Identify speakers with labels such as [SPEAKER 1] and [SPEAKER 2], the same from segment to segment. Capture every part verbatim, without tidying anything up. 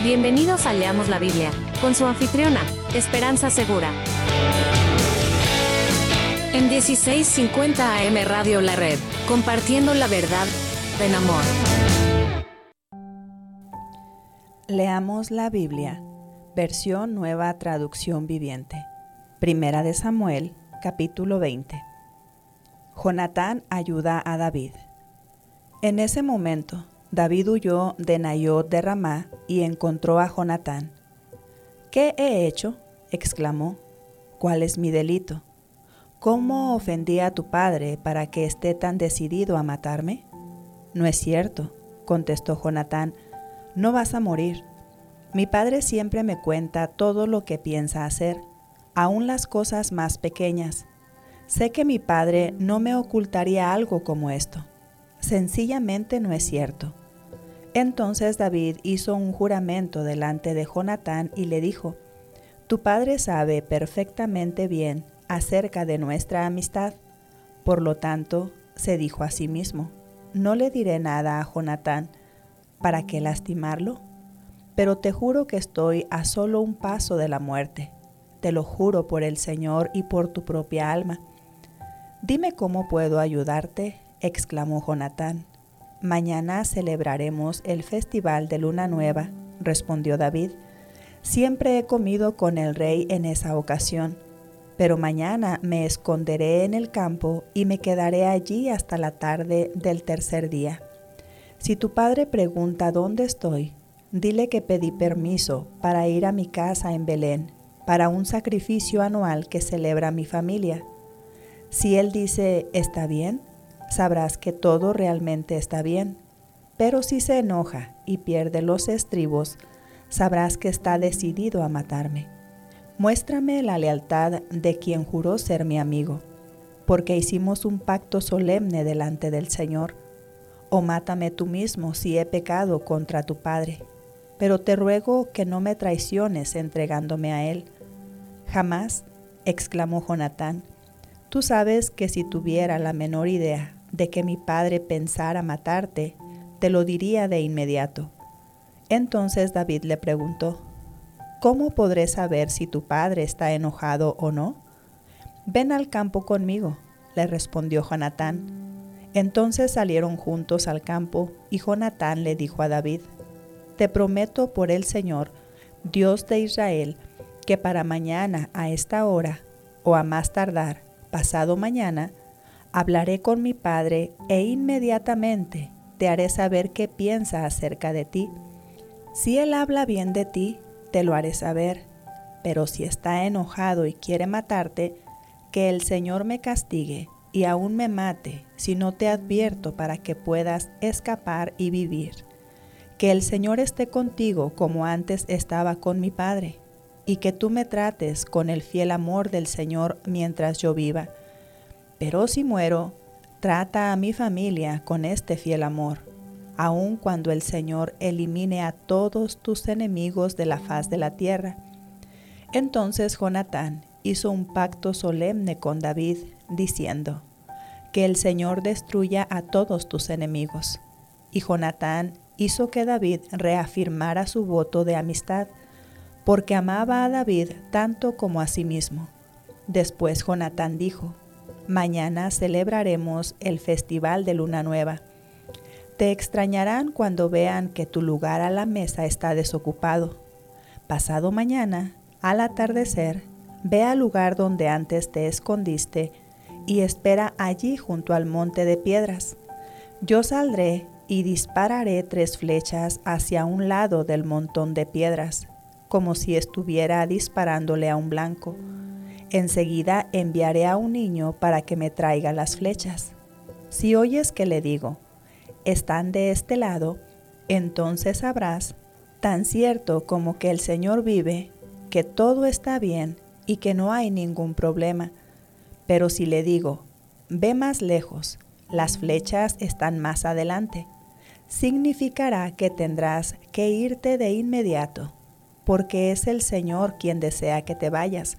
[SPEAKER 1] Bienvenidos a Leamos la Biblia, con su anfitriona, Esperanza Segura. En dieciséis cincuenta A M Radio La Red, compartiendo la verdad en amor.
[SPEAKER 2] Leamos la Biblia, versión Nueva Traducción Viviente. Primera de Samuel, capítulo veinte. Jonatán ayuda a David. En ese momento, David huyó de Naiot de Ramá y encontró a Jonatán. ¿Qué he hecho?, exclamó. ¿Cuál es mi delito? ¿Cómo ofendí a tu padre para que esté tan decidido a matarme? No es cierto, contestó Jonatán, no vas a morir. Mi padre siempre me cuenta todo lo que piensa hacer, aun las cosas más pequeñas. Sé que mi padre no me ocultaría algo como esto. Sencillamente no es cierto. Entonces David hizo un juramento delante de Jonatán y le dijo: Tu padre sabe perfectamente bien acerca de nuestra amistad. Por lo tanto, se dijo a sí mismo: No le diré nada a Jonatán. ¿Para qué lastimarlo? Pero te juro que estoy a solo un paso de la muerte. Te lo juro por el Señor y por tu propia alma. Dime cómo puedo ayudarte, exclamó Jonatán. Mañana celebraremos el festival de Luna Nueva, respondió David. Siempre he comido con el rey en esa ocasión, pero mañana me esconderé en el campo y me quedaré allí hasta la tarde del tercer día. Si tu padre pregunta dónde estoy, dile que pedí permiso para ir a mi casa en Belén, para un sacrificio anual que celebra mi familia. Si él dice, está bien, sabrás que todo realmente está bien. Pero si se enoja y pierde los estribos, sabrás que está decidido a matarme. Muéstrame la lealtad de quien juró ser mi amigo, porque hicimos un pacto solemne delante del Señor. O mátame tú mismo si he pecado contra tu padre, pero te ruego que no me traiciones entregándome a él. Jamás, exclamó Jonatán. Tú sabes que si tuviera la menor idea de que mi padre pensara matarte, te lo diría de inmediato. Entonces David le preguntó: ¿Cómo podré saber si tu padre está enojado o no? Ven al campo conmigo, le respondió Jonatán. Entonces salieron juntos al campo y Jonatán le dijo a David: Te prometo por el Señor, Dios de Israel, que para mañana a esta hora, o a más tardar, pasado mañana, hablaré con mi padre e inmediatamente te haré saber qué piensa acerca de ti. Si él habla bien de ti, te lo haré saber, pero si está enojado y quiere matarte, que el Señor me castigue y aún me mate si no te advierto para que puedas escapar y vivir. Que el Señor esté contigo como antes estaba con mi padre, y que tú me trates con el fiel amor del Señor mientras yo viva. Pero si muero, trata a mi familia con este fiel amor, aun cuando el Señor elimine a todos tus enemigos de la faz de la tierra. Entonces Jonatán hizo un pacto solemne con David, diciendo: Que el Señor destruya a todos tus enemigos. Y Jonatán hizo que David reafirmara su voto de amistad, porque amaba a David tanto como a sí mismo. Después Jonatán dijo: Mañana celebraremos el festival de Luna Nueva. Te extrañarán cuando vean que tu lugar a la mesa está desocupado. Pasado mañana, al atardecer, ve al lugar donde antes te escondiste y espera allí junto al monte de piedras. Yo saldré y dispararé tres flechas hacia un lado del montón de piedras, como si estuviera disparándole a un blanco. Enseguida enviaré a un niño para que me traiga las flechas. Si oyes que le digo, están de este lado, entonces sabrás, tan cierto como que el Señor vive, que todo está bien y que no hay ningún problema. Pero si le digo, ve más lejos, las flechas están más adelante, significará que tendrás que irte de inmediato, porque es el Señor quien desea que te vayas,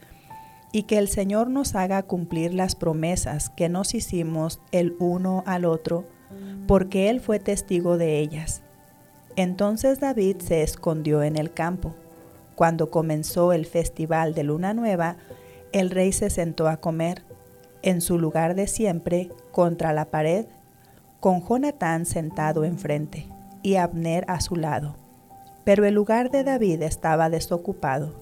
[SPEAKER 2] y que el Señor nos haga cumplir las promesas que nos hicimos el uno al otro, porque Él fue testigo de ellas. Entonces David se escondió en el campo. Cuando comenzó el festival de Luna Nueva, el rey se sentó a comer, en su lugar de siempre, contra la pared, con Jonatán sentado enfrente y Abner a su lado. Pero el lugar de David estaba desocupado.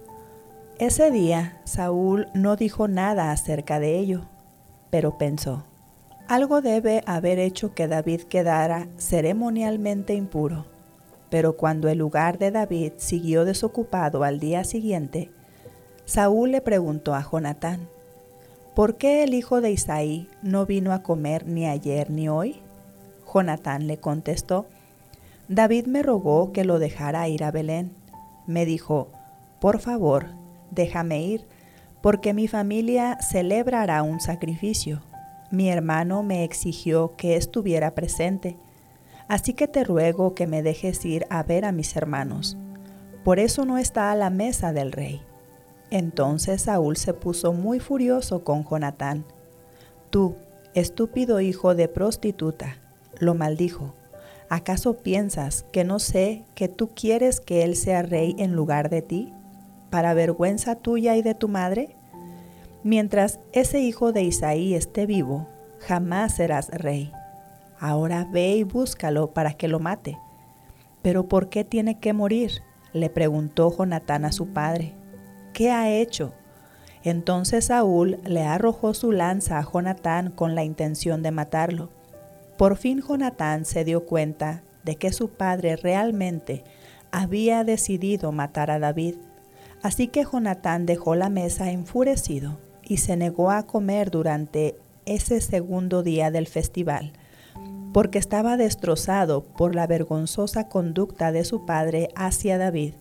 [SPEAKER 2] Ese día Saúl no dijo nada acerca de ello, pero pensó, algo debe haber hecho que David quedara ceremonialmente impuro. Pero cuando el lugar de David siguió desocupado al día siguiente, Saúl le preguntó a Jonatán, ¿por qué el hijo de Isaí no vino a comer ni ayer ni hoy? Jonatán le contestó, David me rogó que lo dejara ir a Belén. Me dijo, por favor, déjame ir, porque mi familia celebrará un sacrificio. Mi hermano me exigió que estuviera presente. Así que te ruego que me dejes ir a ver a mis hermanos. Por eso no está a la mesa del rey. Entonces Saúl se puso muy furioso con Jonatán. Tú, estúpido hijo de prostituta, lo maldijo. ¿Acaso piensas que no sé que tú quieres que él sea rey en lugar de ti, para vergüenza tuya y de tu madre? Mientras ese hijo de Isaí esté vivo, jamás serás rey. Ahora ve y búscalo para que lo mate. ¿Pero por qué tiene que morir?, le preguntó Jonatán a su padre. ¿Qué ha hecho? Entonces Saúl le arrojó su lanza a Jonatán con la intención de matarlo. Por fin Jonatán se dio cuenta de que su padre realmente había decidido matar a David. Así que Jonatán dejó la mesa enfurecido y se negó a comer durante ese segundo día del festival, porque estaba destrozado por la vergonzosa conducta de su padre hacia David.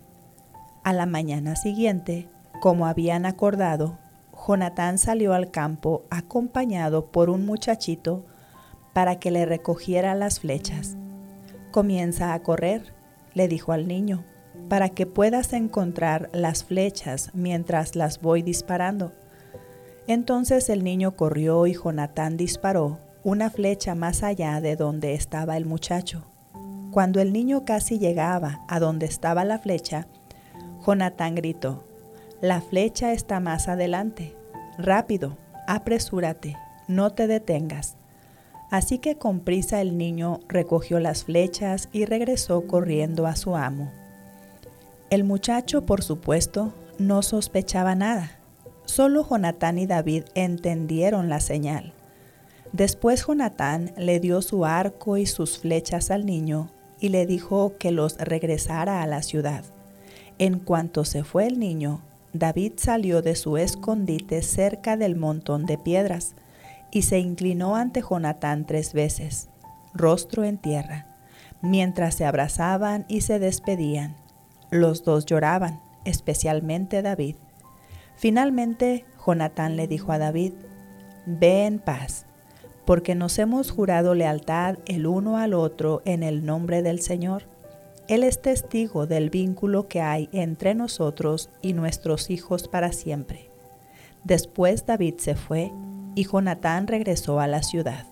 [SPEAKER 2] A la mañana siguiente, como habían acordado, Jonatán salió al campo acompañado por un muchachito para que le recogiera las flechas. Comienza a correr, le dijo al niño, para que puedas encontrar las flechas mientras las voy disparando. Entonces el niño corrió y Jonatán disparó una flecha más allá de donde estaba el muchacho. Cuando el niño casi llegaba a donde estaba la flecha, Jonatán gritó, «La flecha está más adelante. Rápido, apresúrate, no te detengas». Así que con prisa el niño recogió las flechas y regresó corriendo a su amo. El muchacho, por supuesto, no sospechaba nada. Solo Jonatán y David entendieron la señal. Después Jonatán le dio su arco y sus flechas al niño y le dijo que los regresara a la ciudad. En cuanto se fue el niño, David salió de su escondite cerca del montón de piedras y se inclinó ante Jonatán tres veces, rostro en tierra, mientras se abrazaban y se despedían. Los dos lloraban, especialmente David. Finalmente, Jonatán le dijo a David, «Ve en paz, porque nos hemos jurado lealtad el uno al otro en el nombre del Señor. Él es testigo del vínculo que hay entre nosotros y nuestros hijos para siempre». Después David se fue y Jonatán regresó a la ciudad.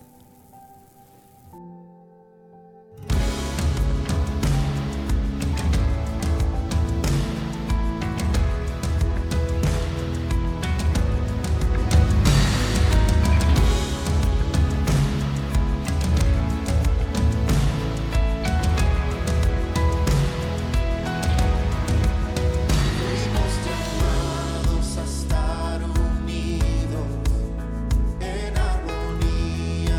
[SPEAKER 3] Fuimos llamados a estar unidos en armonía.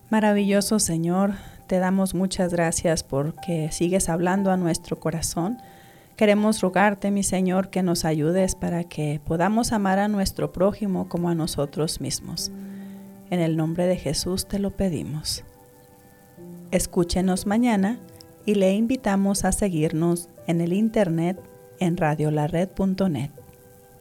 [SPEAKER 2] Maravilloso Señor, te damos muchas gracias porque sigues hablando a nuestro corazón. Queremos rogarte, mi Señor, que nos ayudes para que podamos amar a nuestro prójimo como a nosotros mismos. En el nombre de Jesús te lo pedimos. Escúchenos mañana y le invitamos a seguirnos en el internet en radio la red punto net.